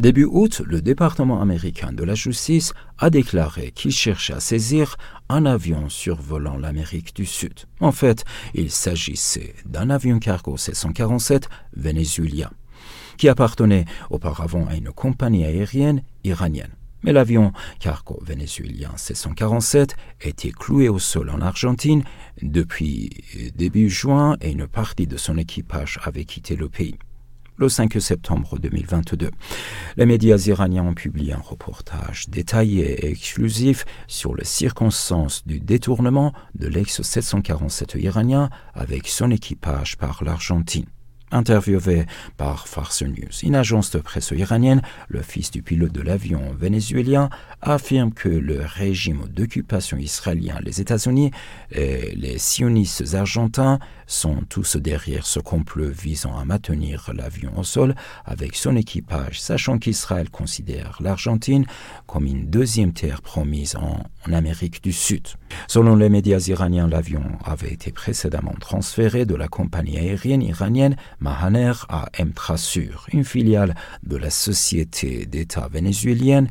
Début août, le département américain de la justice a déclaré qu'il cherchait à saisir un avion survolant l'Amérique du Sud. En fait, il s'agissait d'un avion cargo C-147 vénézuélien, qui appartenait auparavant à une compagnie aérienne iranienne. Mais l'avion cargo vénézuélien C-147 était cloué au sol en Argentine depuis début juin et une partie de son équipage avait quitté le pays. Le 5 septembre 2022, les médias iraniens ont publié un reportage détaillé et exclusif sur les circonstances du détournement de l'ex-747 iranien avec son équipage par l'Argentine. Interviewé par Fars News, une agence de presse iranienne, le fils du pilote de l'avion vénézuélien affirme que le régime d'occupation israélien, les États-Unis et les sionistes argentins sont tous derrière ce complot visant à maintenir l'avion au sol avec son équipage, sachant qu'Israël considère l'Argentine comme une deuxième terre promise en Amérique du Sud. Selon les médias iraniens, l'avion avait été précédemment transféré de la compagnie aérienne iranienne Mahaner à Emtrasur, une filiale de la société d'État vénézuélienne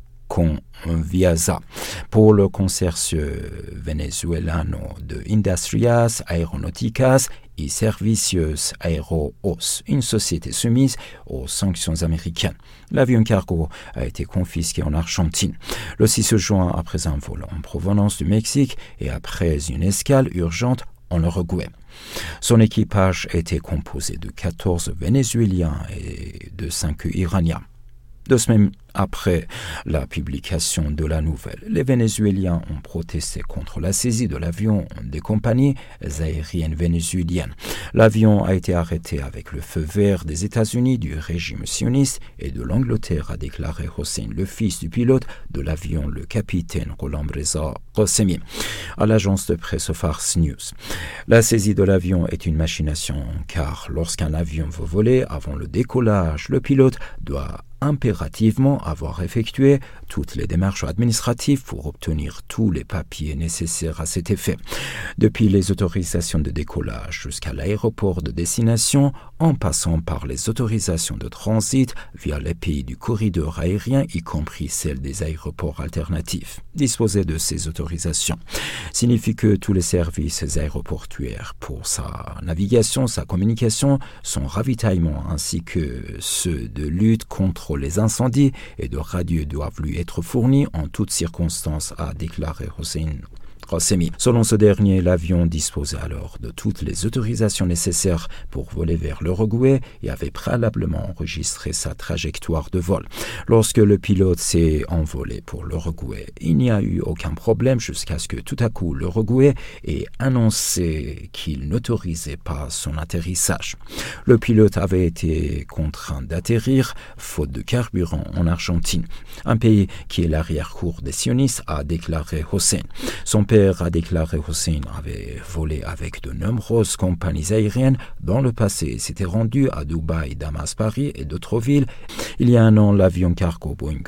Conviasa, pour le consortium venezuelano de Industrias Aeronáuticas y Servicios Aéreos, une société soumise aux sanctions américaines. L'avion cargo a été confisqué en Argentine le 6 juin après un vol en provenance du Mexique et après une escale urgente en Uruguay. Son équipage était composé de 14 Vénézuéliens et de 5 Iraniens. 2 semaines après la publication de la nouvelle, les Vénézuéliens ont protesté contre la saisie de l'avion des compagnies aériennes vénézuéliennes. L'avion a été arrêté avec le feu vert des États-Unis, du régime sioniste et de l'Angleterre, a déclaré Hossein, le fils du pilote de l'avion, le capitaine Gholam-Reza Qasemi, à l'agence de presse Fars News. La saisie de l'avion est une machination, car lorsqu'un avion veut voler avant le décollage, le pilote doit impérativement avoir effectué toutes les démarches administratives pour obtenir tous les papiers nécessaires à cet effet. Depuis les autorisations de décollage jusqu'à l'aéroport de destination, en passant par les autorisations de transit via les pays du corridor aérien, y compris celles des aéroports alternatifs. Disposer de ces autorisations signifie que tous les services aéroportuaires pour sa navigation, sa communication, son ravitaillement ainsi que ceux de lutte contre les incendies et de radio doivent lui être fournis en toutes circonstances, a déclaré Hossein Qasemi. Selon ce dernier, l'avion disposait alors de toutes les autorisations nécessaires pour voler vers l'Uruguay et avait préalablement enregistré sa trajectoire de vol. Lorsque le pilote s'est envolé pour l'Uruguay, il n'y a eu aucun problème jusqu'à ce que tout à coup l'Uruguay ait annoncé qu'il n'autorisait pas son atterrissage. Le pilote avait été contraint d'atterrir faute de carburant en Argentine, un pays qui est l'arrière-cour des sionistes, a déclaré Hossein. Son père a déclaré Hossein avait volé avec de nombreuses compagnies aériennes dans le passé et s'était rendu à Dubaï, Damas, Paris et d'autres villes. Il y a un an, l'avion cargo Boeing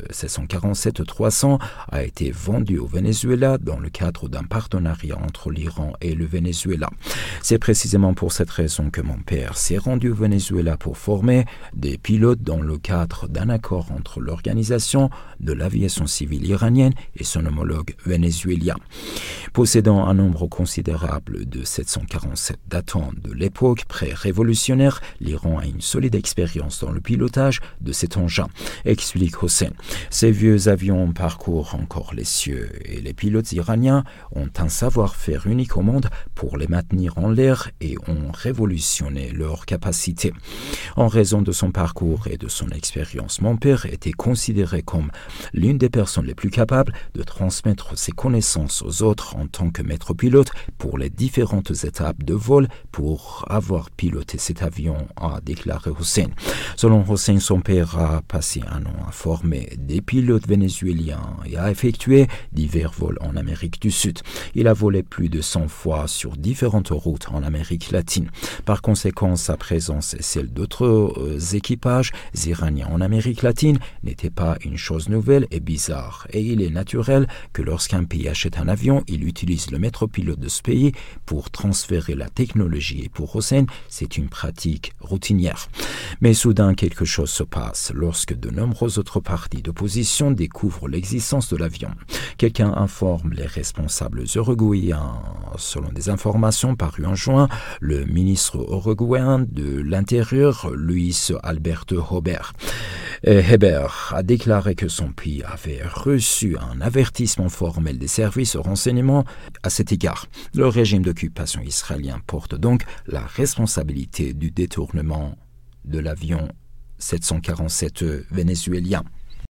747-300 a été vendu au Venezuela dans le cadre d'un partenariat entre l'Iran et le Venezuela. C'est précisément pour cette raison que mon père s'est rendu au Venezuela pour former des pilotes dans le cadre d'un accord entre l'organisation de l'aviation civile iranienne et son homologue vénézuélien. Possédant un nombre considérable de 747 datant de l'époque pré-révolutionnaire, l'Iran a une solide expérience dans le pilotage de cet engin, explique Hossein. Ces vieux avions parcourent encore les cieux et les pilotes iraniens ont un savoir-faire unique au monde pour les maintenir en l'air et ont révolutionné leur capacité. En raison de son parcours et de son expérience, mon père était considéré comme l'une des personnes les plus capables de transmettre ses connaissances aux autres en tant que maître pilote pour les différentes étapes de vol pour avoir piloté cet avion, a déclaré Hossein. Selon Hossein, son père a passé un an à former des pilotes vénézuéliens et a effectué divers vols en Amérique du Sud. Il a volé plus de 100 fois sur différentes routes en Amérique latine. Par conséquent, sa présence et celle d'autres équipages iraniens en Amérique latine n'était pas une chose nouvelle et bizarre. Et il est naturel que lorsqu'un pays achète un avion, il utilise le maître pilote de ce pays pour transférer la technologie. Et pour Hossein, c'est une pratique routinière. Mais soudain, quelque chose se passe passe lorsque de nombreux autres partis d'opposition découvrent l'existence de l'avion. Quelqu'un informe les responsables uruguayens. Selon des informations parues en juin, le ministre uruguayen de l'Intérieur, Luis Alberto Heber, a déclaré que son pays avait reçu un avertissement formel des services de renseignement à cet égard. Le régime d'occupation israélien porte donc la responsabilité du détournement de l'avion 747 vénézuélien.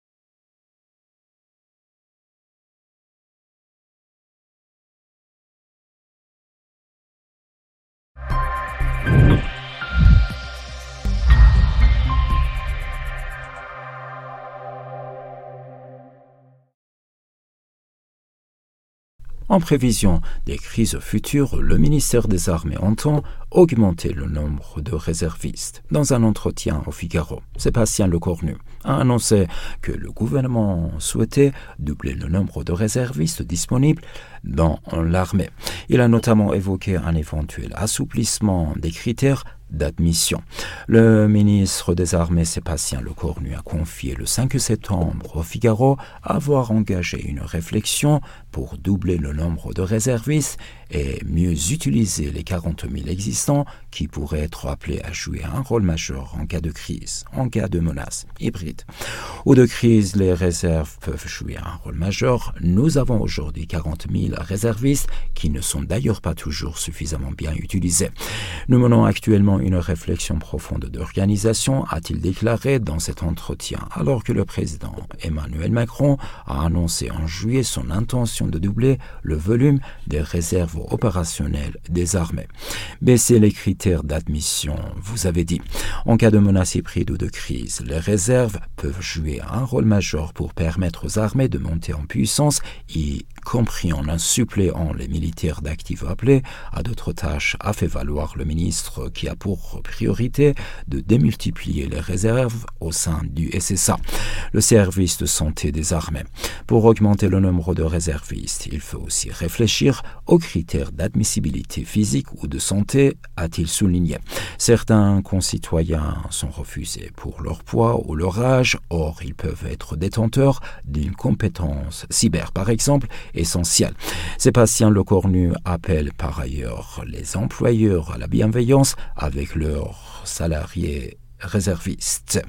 En prévision des crises futures, le ministère des Armées entend augmenter le nombre de réservistes. Dans un entretien au Figaro, Sébastien Lecornu a annoncé que le gouvernement souhaitait doubler le nombre de réservistes disponibles dans l'armée. Il a notamment évoqué un éventuel assouplissement des critères d'admission. Le ministre des Armées Sébastien Lecornu a confié le 5 septembre au Figaro avoir engagé une réflexion pour doubler le nombre de réservistes et mieux utiliser les 40 000 existants qui pourraient être appelés à jouer un rôle majeur en cas de crise, en cas de menace hybride ou de crise. Les réserves peuvent jouer un rôle majeur. Nous avons aujourd'hui 40 000 réservistes qui ne sont d'ailleurs pas toujours suffisamment bien utilisés. Nous menons actuellement une réflexion profonde d'organisation, a-t-il déclaré dans cet entretien, alors que le président Emmanuel Macron a annoncé en juillet son intention de doubler le volume des réserves opérationnelles des armées. Baisser les critères d'admission, vous avez dit. En cas de menace hybride ou de crise, les réserves peuvent jouer un rôle majeur pour permettre aux armées de monter en puissance, y compris en suppléant les militaires d'actifs appelés à d'autres tâches, a fait valoir le ministre qui a pour priorité de démultiplier les réserves au sein du SSA, le service de santé des armées. Pour augmenter le nombre de réservistes, il faut aussi réfléchir aux critères d'admissibilité physique ou de santé, a-t-il souligné. Certains concitoyens sont refusés pour leur poids ou leur âge, or ils peuvent être détenteurs d'une compétence cyber, par exemple, essentielle. Sébastien Lecornu appelle par ailleurs les employeurs à la bienveillance avec leurs salariés réservistes.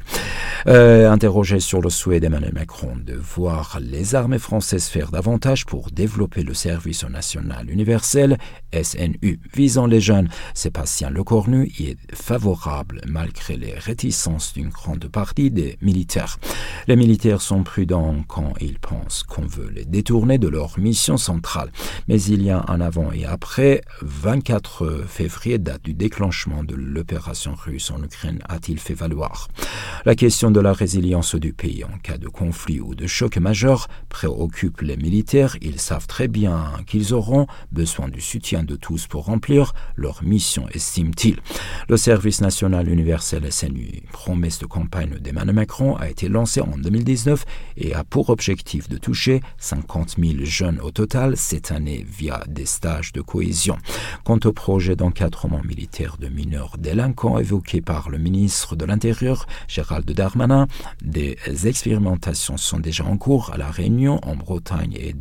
Interrogé sur le souhait d'Emmanuel Macron de voir les armées françaises faire davantage pour développer le service national universel, SNU, visant les jeunes, Sébastien Lecornu y est favorable malgré les réticences d'une grande partie des militaires. Les militaires sont prudents quand ils pensent qu'on veut les détourner de leur mission centrale. Mais il y a un avant et après. 24 février, date du déclenchement de l'opération russe en Ukraine, a-t-il fait valoir. La question de la résilience du pays en cas de conflit ou de choc majeur préoccupe les militaires. Ils savent très bien qu'ils auront besoin du soutien de tous pour remplir leur mission, estime-t-il. Le service national universel SNU, promesse de campagne d'Emmanuel Macron, a été lancé en 2019 et a pour objectif de toucher 50 000 jeunes au total cette année via des stages de cohésion. Quant au projet d'encadrement militaire de mineurs délinquants évoqué par le ministre de l'Intérieur, Gérald Darmanin, des expérimentations sont déjà en cours à La Réunion, en Bretagne et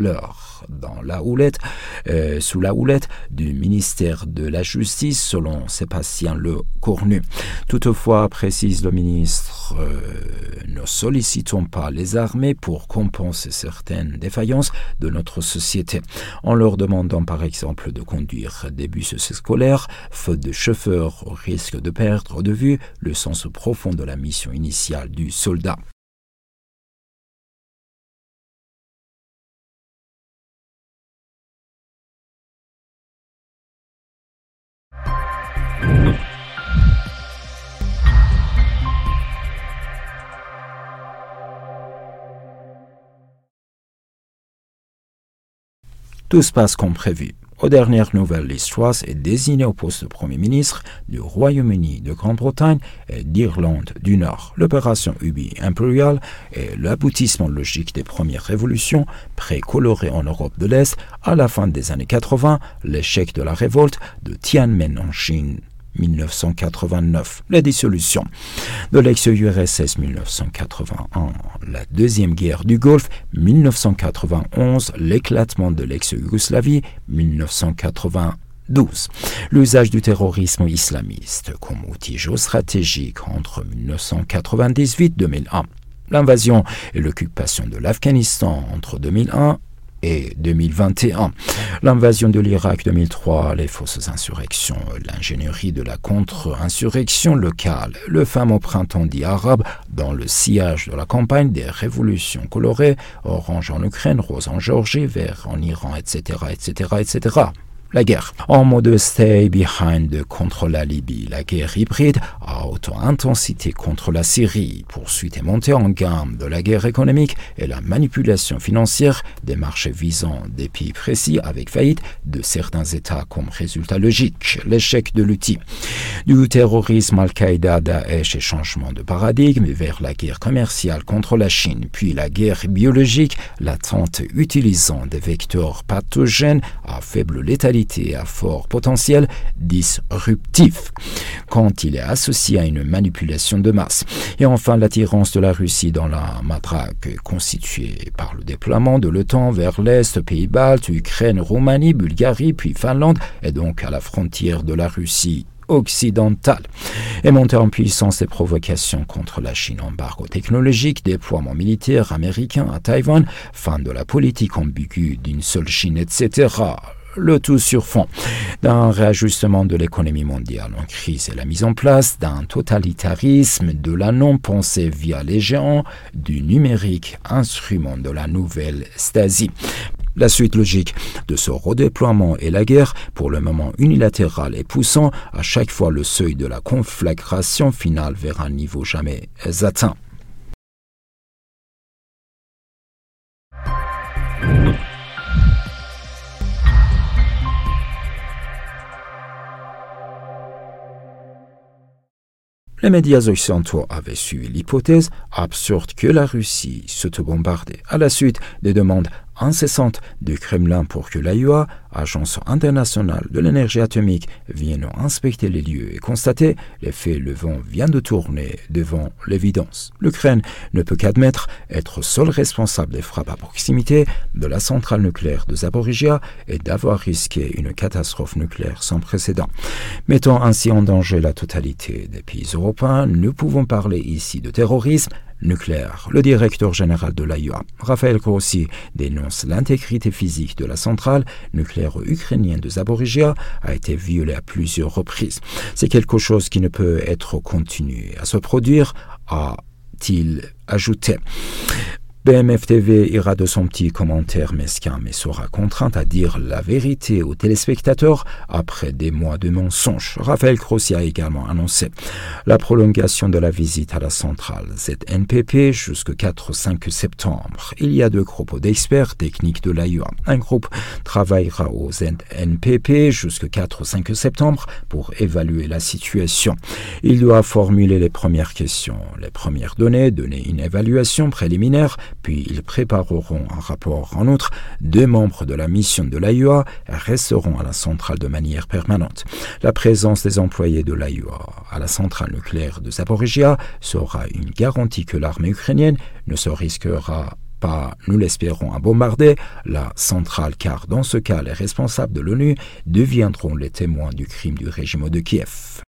sous la houlette du ministère de la Justice, selon Sébastien Lecornu. Toutefois, précise le ministre, ne sollicitons pas les armées pour compenser certaines défaillances de notre société, en leur demandant par exemple de conduire des bus scolaires, faute de chauffeurs, au risque de perdre de vue le sens profond de la mission initiale du soldat. Tout se passe comme prévu. Aux dernières nouvelles, Liz Truss est désigné au poste de Premier ministre du Royaume-Uni, de Grande-Bretagne et d'Irlande du Nord. L'opération Ubi Imperial est l'aboutissement logique des premières révolutions précolorées en Europe de l'Est à la fin des années 80, l'échec de la révolte de Tiananmen en Chine, 1989. La dissolution de l'ex-URSS 1981, la deuxième guerre du Golfe 1991, l'éclatement de l'ex-Yougoslavie 1992. L'usage du terrorisme islamiste comme outil géostratégique entre 1998-2001. L'invasion et l'occupation de l'Afghanistan entre 2001 et 2021. L'invasion de l'Irak 2003, les fausses insurrections, l'ingénierie de la contre-insurrection locale, le fameux printemps dit arabe dans le sillage de la campagne des révolutions colorées, orange en Ukraine, rose en Géorgie, vert en Iran, etc., etc., etc. La guerre. En mode stay behind contre la Libye, la guerre hybride à haute intensité contre la Syrie, poursuite et montée en gamme de la guerre économique et la manipulation financière des marchés visant des pays précis avec faillite de certains États comme résultat logique, l'échec de l'outil. Du terrorisme Al-Qaïda, Daesh et changement de paradigme vers la guerre commerciale contre la Chine, puis la guerre biologique, l'attente utilisant des vecteurs pathogènes à faible létalité et à fort potentiel disruptif, quand il est associé à une manipulation de masse. Et enfin, l'attirance de la Russie dans la matraque constituée par le déploiement de l'OTAN vers l'Est, pays baltes, Ukraine, Roumanie, Bulgarie, puis Finlande, et donc à la frontière de la Russie occidentale. Et montée en puissance des provocations contre la Chine, embargo technologique, déploiement militaire américain à Taïwan, fin de la politique ambiguë d'une seule Chine, etc. Le tout sur fond d'un réajustement de l'économie mondiale en crise et la mise en place d'un totalitarisme de la non-pensée via les géants du numérique, instrument de la nouvelle Stasi. La suite logique de ce redéploiement est la guerre, pour le moment unilatérale et poussant à chaque fois le seuil de la conflagration finale vers un niveau jamais atteint. Les médias occidentaux avaient suivi l'hypothèse absurde que la Russie s'auto-bombardait à la suite des demandes incessante du Kremlin pour que l'AIEA, Agence internationale de l'énergie atomique, vienne inspecter les lieux et constater les faits. Le vent vient de tourner devant l'évidence. L'Ukraine ne peut qu'admettre être seul responsable des frappes à proximité de la centrale nucléaire de Zaporijia et d'avoir risqué une catastrophe nucléaire sans précédent. Mettant ainsi en danger la totalité des pays européens, nous pouvons parler ici de terrorisme nucléaire. Le directeur général de l'AIEA, Raphaël Grossi, dénonce l'intégrité physique de la centrale nucléaire ukrainienne de Zaporijia a été violée à plusieurs reprises. C'est quelque chose qui ne peut être continué à se produire, a-t-il ajouté. BMF TV ira de son petit commentaire mesquin, mais sera contrainte à dire la vérité aux téléspectateurs après des mois de mensonges. Raphaël Grossi a également annoncé la prolongation de la visite à la centrale ZNPP jusqu'au 4-5 septembre. Il y a deux groupes d'experts techniques de l'AIEA. Un groupe travaillera au ZNPP jusqu'au 4-5 septembre pour évaluer la situation. Il doit formuler les premières questions, les premières donner une évaluation préliminaire, puis ils prépareront un rapport. En outre, 2 membres de la mission de l'AIEA resteront à la centrale de manière permanente. La présence des employés de l'AIEA à la centrale nucléaire de Zaporijia sera une garantie que l'armée ukrainienne ne se risquera pas, nous l'espérons, à bombarder la centrale, car dans ce cas, les responsables de l'ONU deviendront les témoins du crime du régime de Kiev.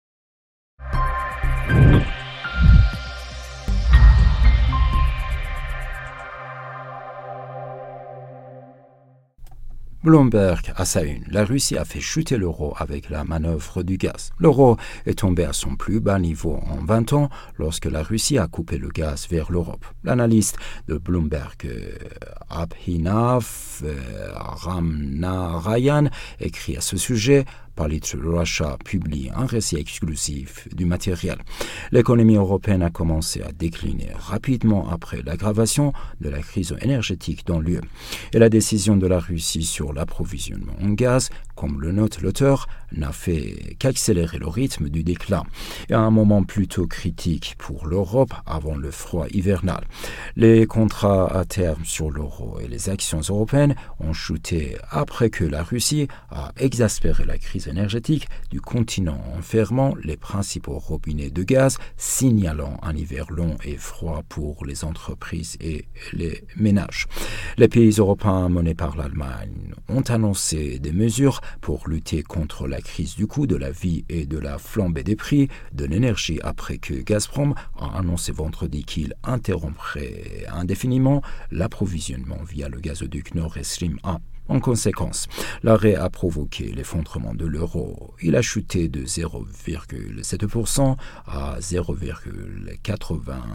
Bloomberg à sa une. La Russie a fait chuter l'euro avec la manœuvre du gaz. L'euro est tombé à son plus bas niveau en 20 ans lorsque la Russie a coupé le gaz vers l'Europe. L'analyste de Bloomberg, Abhinav Ramnarayan, écrit à ce sujet. Politics Russia publie un récit exclusif du matériel. L'économie européenne a commencé à décliner rapidement après l'aggravation de la crise énergétique dans l'UE. Et la décision de la Russie sur l'approvisionnement en gaz, comme le note l'auteur, n'a fait qu'accélérer le rythme du déclin. Et à un moment plutôt critique pour l'Europe avant le froid hivernal. Les contrats à terme sur l'euro et les actions européennes ont chuté après que la Russie a exaspéré la crise énergétiques du continent en fermant les principaux robinets de gaz, signalant un hiver long et froid pour les entreprises et les ménages. Les pays européens menés par l'Allemagne ont annoncé des mesures pour lutter contre la crise du coût de la vie et de la flambée des prix de l'énergie après que Gazprom a annoncé vendredi qu'il interromprait indéfiniment l'approvisionnement via le gazoduc Nord Stream 1. En conséquence, l'arrêt a provoqué l'effondrement de l'euro. Il a chuté de 0,7% à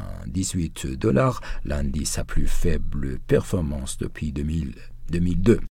0,98 $, l'indice à plus faible performance depuis 2002.